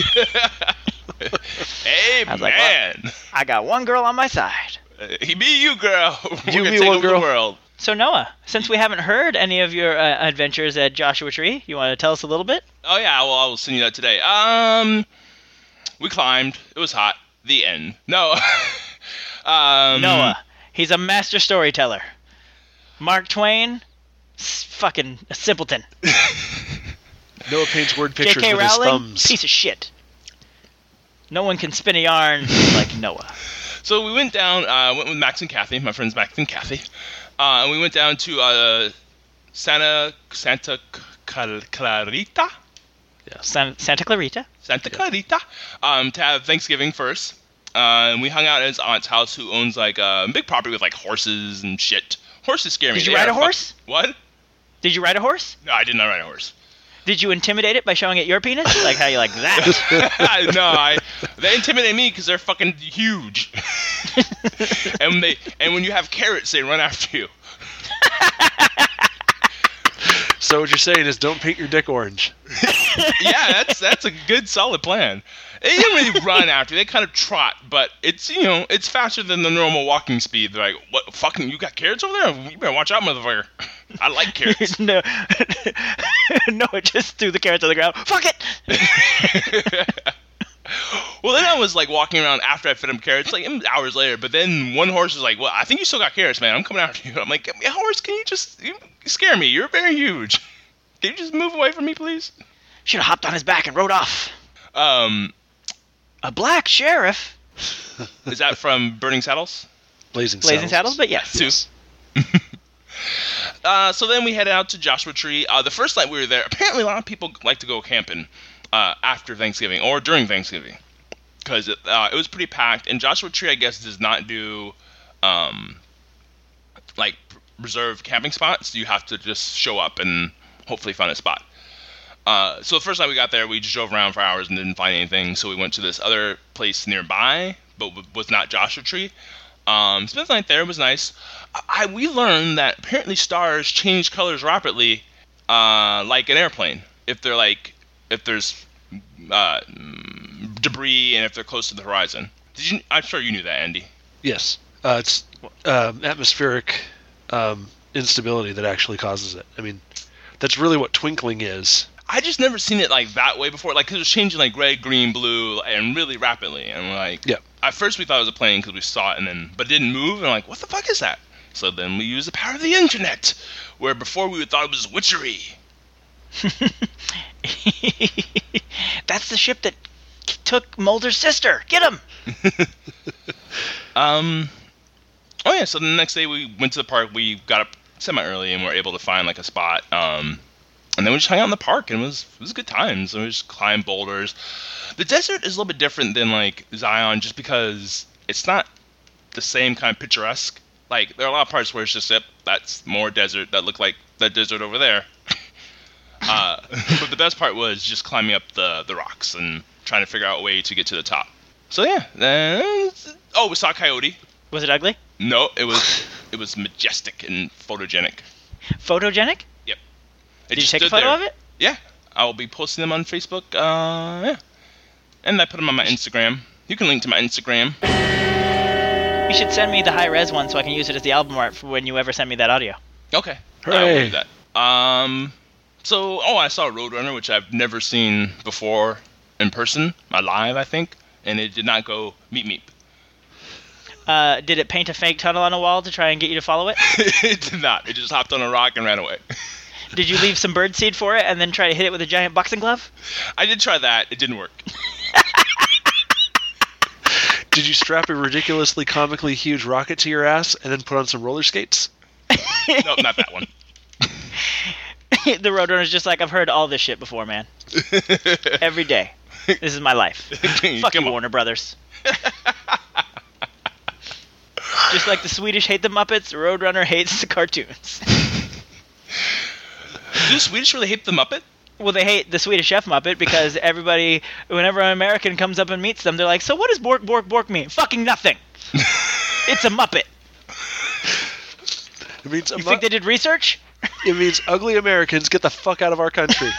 Hey, I was man. like, well, I got one girl on my side. He be you, girl. You We're be gonna take one over girl. the world. So Noah, since we haven't heard any of your adventures at Joshua Tree, you want to tell us a little bit? Oh yeah, well I will send you that today. We climbed. It was hot. The end. No. Noah, he's a master storyteller. Mark Twain, fucking a simpleton. Noah paints word pictures J.K. with his Rowling, thumbs. piece of shit. No one can spin a yarn like Noah. So we went down. Went with Max and Kathy, my friends Max and Kathy, and we went down to Santa Clarita. Yeah. Santa Clarita. Santa Clarita. To have Thanksgiving first. And we hung out at his aunt's house, who owns like a big property with like horses and shit. Horses scare me. Did you ride a horse? What? Did you ride a horse? No, I did not ride a horse. Did you intimidate it by showing it your penis? Like how you like that? No, they intimidate me because they're fucking huge. and when you have carrots, they run after you. So what you're saying is don't paint your dick orange. Yeah, that's a good solid plan. They didn't really run after you. They kind of trot, but it's faster than the normal walking speed. They're like, what, fucking, you got carrots over there? You better watch out, motherfucker. I like carrots. No, it just threw the carrots on the ground. Fuck it! Well, then I was like walking around after I fed him carrots, like hours later. But then one horse was like, "Well, I think you still got carrots, man. I'm coming after you." I'm like, "Horse, can you scare me? You're very huge. Can you just move away from me, please?" Should have hopped on his back and rode off. A black sheriff. Is that from Burning Saddles? Blazing Saddles, but yes. So then we headed out to Joshua Tree. The first night we were there, apparently a lot of people like to go camping after Thanksgiving or during Thanksgiving because it was pretty packed. And Joshua Tree, I guess, does not do like reserved camping spots. You have to just show up and hopefully find a spot. So the first night we got there, we just drove around for hours and didn't find anything. So we went to this other place nearby, but was not Joshua Tree. Spent the night there. It was nice. We learned that apparently stars change colors rapidly, like an airplane. If there's debris and if they're close to the horizon. I'm sure you knew that, Andy. Yes. It's atmospheric instability that actually causes it. I mean, that's really what twinkling is. I just never seen it like that way before. Like, cause it was changing like red, green, blue, and really rapidly. And we're like, yeah. At first we thought it was a plane because we saw it, but it didn't move. And we're like, what the fuck is that? So then we used the power of the internet, where before we thought it was witchery. That's the ship that took Mulder's sister. Get him. Oh yeah. So the next day we went to the park. We got up semi early and were able to find like a spot. And then we just hung out in the park, and it was good times. And we just climbed boulders. The desert is a little bit different than like Zion, just because it's not the same kind of picturesque. Like there are a lot of parts where it's just that's more desert that look like that desert over there. But the best part was just climbing up the rocks and trying to figure out a way to get to the top. So yeah, we saw a coyote. Was it ugly? No, it was majestic and photogenic. Photogenic? Yep. Did you take a photo of it? Yeah, I will be posting them on Facebook. Yeah, and I put them on my Instagram. You can link to my Instagram. You should send me the high-res one so I can use it as the album art for when you ever send me that audio. Okay. Hooray. I will do that. So, I saw Roadrunner, which I've never seen before in person, live, I think, and it did not go meep meep. Did it paint a fake tunnel on a wall to try and get you to follow it? It did not. It just hopped on a rock and ran away. Did you leave some birdseed for it and then try to hit it with a giant boxing glove? I did try that. It didn't work. Did you strap a ridiculously comically huge rocket to your ass and then put on some roller skates? Nope, not that one. The Roadrunner's just like, I've heard all this shit before, man. Every day. This is my life. Fuck you, Warner Brothers. Just like the Swedish hate the Muppets, Roadrunner hates the cartoons. Do the Swedish really hate the Muppet? Well, they hate the Swedish Chef Muppet because everybody, whenever an American comes up and meets them, they're like, so what does bork, bork, bork mean? Fucking nothing. It's a Muppet. It means you think they did research? It means ugly Americans get the fuck out of our country.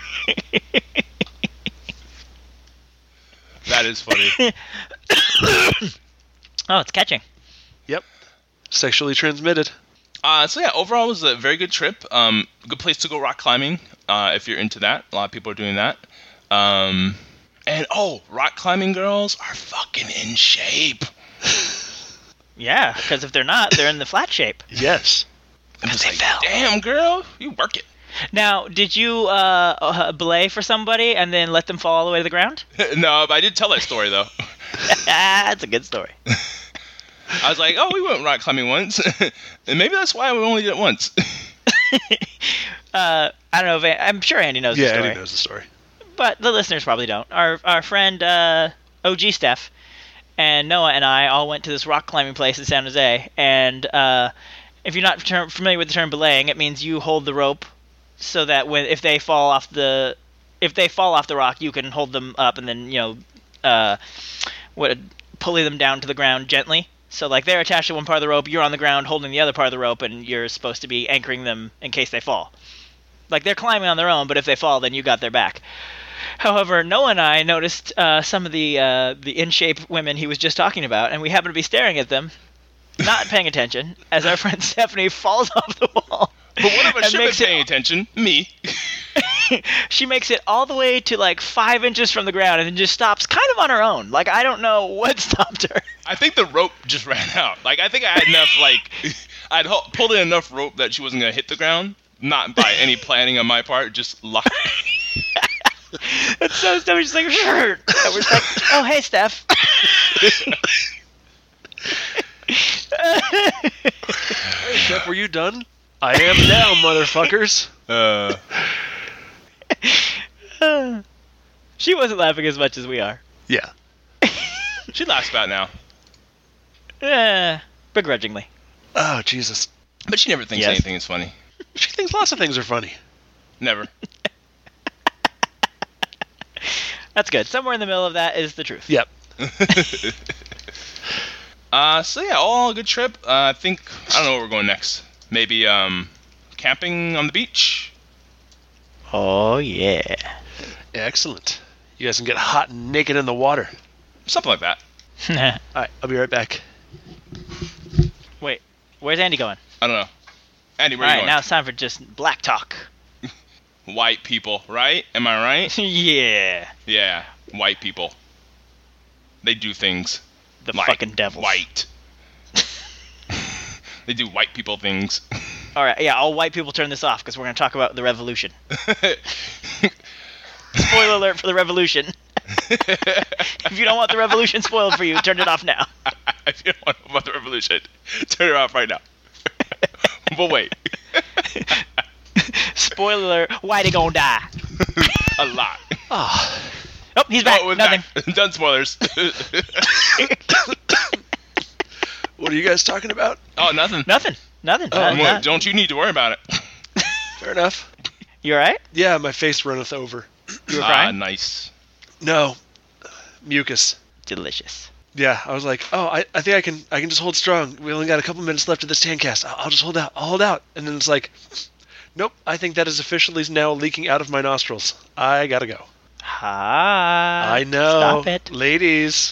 That is funny. Oh, it's catching. Yep. Sexually transmitted. So yeah, overall it was a very good trip. Good place to go rock climbing if you're into that. A lot of people are doing that. And rock climbing girls are fucking in shape. Yeah, because if they're not, they're in the flat shape. Yes. Because they fell. Damn, girl, you work it. Now, did you belay for somebody and then let them fall all the way to the ground? No, but I did tell that story though. That's a good story. I was like, oh, we went rock climbing once. And maybe that's why we only did it once. I don't know if I'm sure Andy knows the story. Yeah, Andy knows the story. But the listeners probably don't. Our friend OG Steph and Noah and I all went to this rock climbing place in San Jose. And if you're not familiar with the term belaying, it means you hold the rope so that if they fall off the rock, you can hold them up and then pulley them down to the ground gently. So like they're attached to one part of the rope, you're on the ground holding the other part of the rope, and you're supposed to be anchoring them in case they fall. Like they're climbing on their own, but if they fall, then you got their back. However, Noah and I noticed some of the in-shape women he was just talking about, and we happened to be staring at them, not paying attention, as our friend Stephanie falls off the wall. But what if I should be paying attention? Me. She makes it all the way to like 5 inches from the ground and then just stops kind of on her own. Like, I don't know what stopped her. I think the rope just ran out. Like, I think I had enough, I'd pulled in enough rope that she wasn't going to hit the ground. Not by any planning on my part, just luck. It's so stupid. She's like, and we're just like, oh, hey, Steph. Hey, Steph, were you done? I am now, motherfuckers. She wasn't laughing as much as we are. Yeah. She laughs about now. Begrudgingly. Oh, Jesus. But she never thinks anything is funny. She thinks lots of things are funny. Never. That's good. Somewhere in the middle of that is the truth. Yep. So yeah, all a good trip. I think, I don't know where we're going next. Maybe camping on the beach? Oh, yeah. Excellent. You guys can get hot and naked in the water. Something like that. Alright, I'll be right back. Wait, where's Andy going? I don't know. Andy, where are you going? Now it's time for just black talk. White people, right? Am I right? Yeah. Yeah, white people. They do things. The fucking devils. White. They do white people things. Alright, yeah, all white people turn this off because we're going to talk about the revolution. Spoiler alert for the revolution. If you don't want the revolution spoiled for you, turn it off now. If you don't want about the revolution, turn it off right now. But wait. Spoiler alert, Whitey gonna die. A lot. Oh, he's back. Nothing. Back. Done spoilers. What are you guys talking about? Oh, nothing. Nothing. Oh, don't you need to worry about it. Fair enough. You alright? Yeah, my face runneth over. You were crying? Nice. No. Mucus. Delicious. Yeah, I was like, oh, I think I can just hold strong. We only got a couple minutes left of this Tancast. I'll just hold out. I'll hold out. And then it's like, nope, I think that is officially now leaking out of my nostrils. I gotta go. I know. Stop it. Ladies.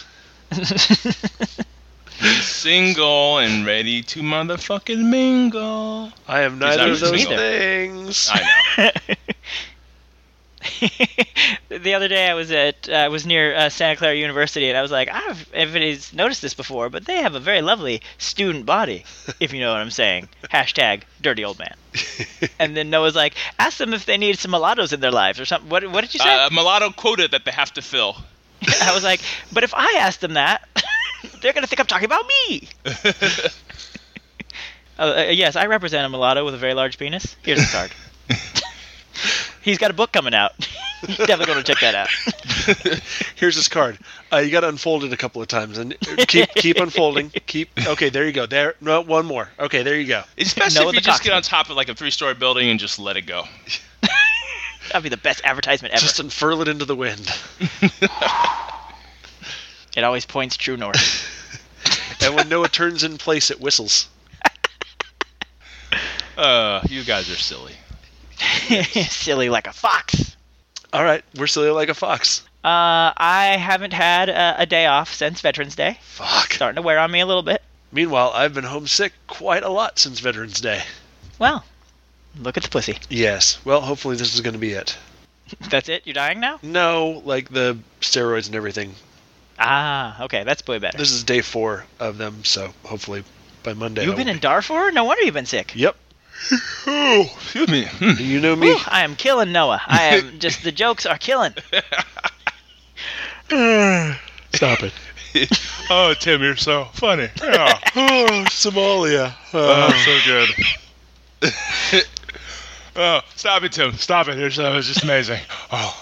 He's single and ready to motherfucking mingle. I am neither of those things. I know. The other day I was near Santa Clara University, and I was like, I don't know if anybody's noticed this before, but they have a very lovely student body, if you know what I'm saying. # dirty old man. And then Noah's like, ask them if they need some mulattoes in their lives or something. What did you say? A mulatto quota that they have to fill. I was like, but if I ask them that, they're going to think I'm talking about me. Yes, I represent a mulatto with a very large penis. Here's the card. He's got a book coming out. You're definitely going to check that out. Here's his card. You got to unfold it a couple of times and keep unfolding. Okay, there you go. There, no, one more. Okay, there you go. It's best if you just get on top of like a 3-story building and just let it go. That'd be the best advertisement ever. Just unfurl it into the wind. It always points true north. And when Noah turns in place, it whistles. You guys are silly. Silly like a fox. All right, we're silly like a fox. I haven't had a day off since Veterans Day. Fuck. Starting to wear on me a little bit. Meanwhile, I've been homesick quite a lot since Veterans Day. Well, look at the pussy. Yes. Well, hopefully this is going to be it. That's it? You're dying now? No, like the steroids and everything. Ah, okay, that's way better. This is day 4 of them, so hopefully by Monday. You've been in Darfur? No wonder you've been sick. Yep. Oh, excuse me. You know me. Ooh, I am killing Noah. I am just, the jokes are killing. Stop it. Oh, Tim, you're so funny. Yeah. Oh, Somalia. So good. Oh, stop it, Tim. Stop it. It's just amazing. Oh.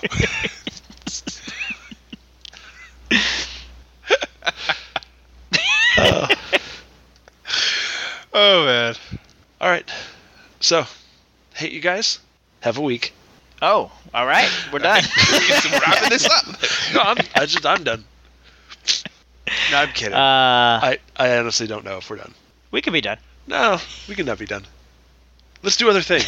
Oh, man. All right. So, hey, you guys, have a week. Oh, all right. We're done. We're wrapping this up. No, I'm done. No, I'm kidding. I honestly don't know if we're done. We could be done. No, we cannot be done. Let's do other things.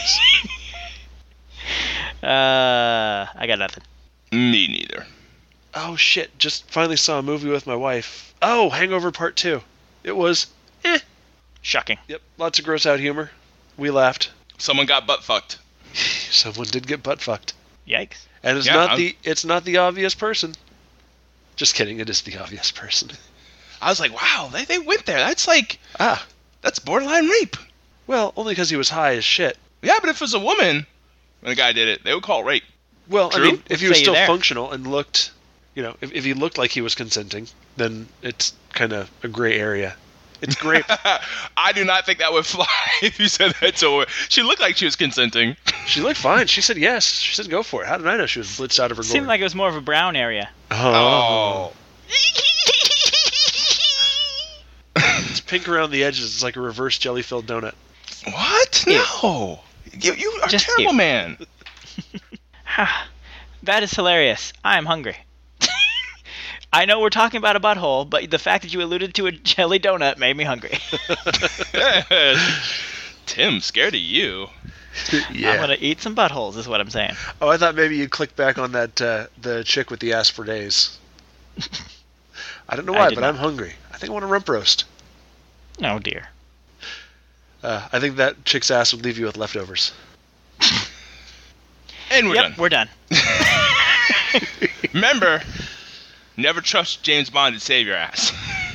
I got nothing. Me neither. Oh, shit. Just finally saw a movie with my wife. Oh, Hangover Part 2. It was, Shocking. Yep, lots of gross out humor. We laughed. Someone got butt fucked. Someone did get butt fucked. Yikes. And it's not the obvious person. Just kidding, it is the obvious person. I was like, wow, they went there. That's like, Ah. that's borderline rape. Well, only because he was high as shit. Yeah, but if it was a woman and a guy did it, they would call it rape. Well, True. I mean, if he was Say still there. functional and looked, if he looked like he was consenting, then it's kind of a gray area. It's grape. I do not think that would fly if you said that to her. She looked like she was consenting. She looked fine. She said yes. She said go for it. How did I know she was blitzed out of her gourd? Seemed like it was more of a brown area. Oh. It's pink around the edges. It's like a reverse jelly-filled donut. What? No. You are Just a terrible ew. man. That is hilarious. I am hungry. I know we're talking about a butthole, but the fact that you alluded to a jelly donut made me hungry. Tim, scared of you. Yeah. I'm going to eat some buttholes, is what I'm saying. Oh, I thought maybe you'd click back on that the chick with the ass for days. I don't know why, did but not. I'm hungry. I think I want a rump roast. Oh, dear. I think that chick's ass would leave you with leftovers. And we're done. We're done. Remember, never trust James Bond to save your ass.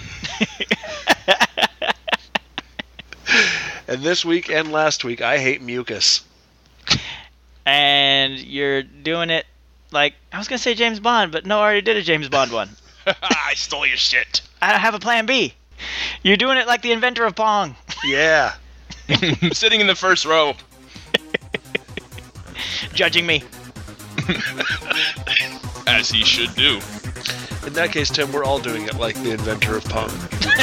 And this week and last week, I hate mucus. And you're doing it like, I was going to say James Bond, but no, I already did a James Bond one. I stole your shit. I have a plan B. You're doing it like the inventor of Pong. Yeah. Sitting in the first row. Judging me. As he should do. In that case, Tim, we're all doing it like the inventor of Pong.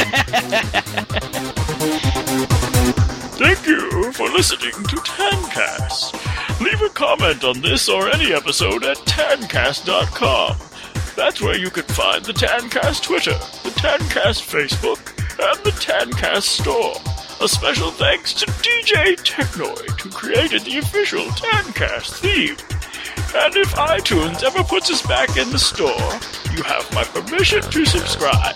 Thank you for listening to Tancast. Leave a comment on this or any episode at tancast.com. That's where you can find the Tancast Twitter, the Tancast Facebook, and the Tancast store. A special thanks to DJ Technoid, who created the official Tancast theme. And if iTunes ever puts us back in the store, you have my permission to subscribe.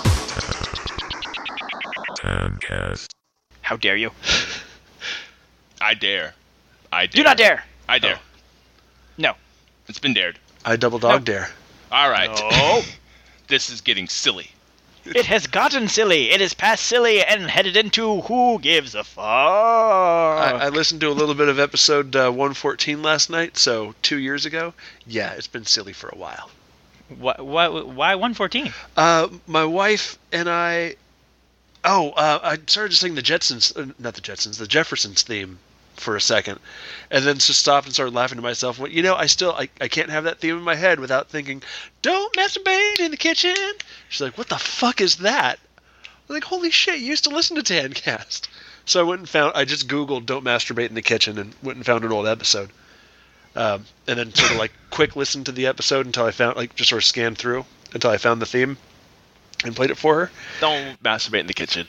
Tancast. How dare you? I dare. Do not dare. I dare. No. It's been dared. I double dog dare. All right. No. This is getting silly. It has gotten silly. It is past silly and headed into Who Gives a Fuck. I listened to a little bit of episode 114 last night, so 2 years ago. Yeah, it's been silly for a while. Why 114? My wife and I... I started to sing the Jetsons... not the Jetsons, the Jeffersons theme for a second, and then just stopped and started laughing to myself. Went, I can't have that theme in my head without thinking, "Don't masturbate in the kitchen." She's like, "What the fuck is that?" I'm like, "Holy shit! You used to listen to Tancast." So I went and I just Googled "Don't masturbate in the kitchen" and went and found an old episode, and then sort of like quick listened to the episode until I found just sort of scanned through until I found the theme and played it for her. Don't masturbate in the kitchen.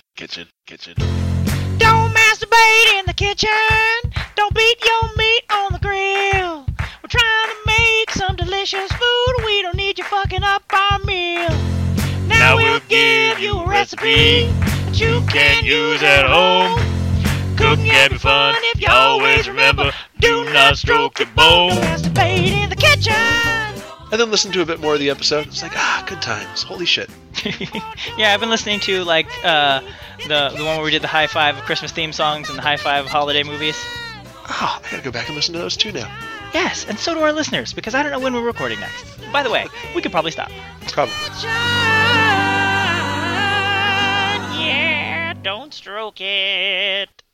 Don't masturbate in the kitchen. Don't beat your meat on the grill. We're trying to make some delicious food. We don't need you fucking up our meal. Now we'll give you a recipe that you can use at home. Cooking can be fun if you always remember, do not stroke your bone. Masturbate in the kitchen. And then listen to a bit more of the episode. It's like, good times. Holy shit. Yeah, I've been listening to like the one where we did the high five of Christmas theme songs and the high five of holiday movies. Oh, I gotta go back and listen to those too now. Yes, and so do our listeners, because I don't know when we're recording next. By the way, we could probably stop. Probably. Yeah, don't stroke it.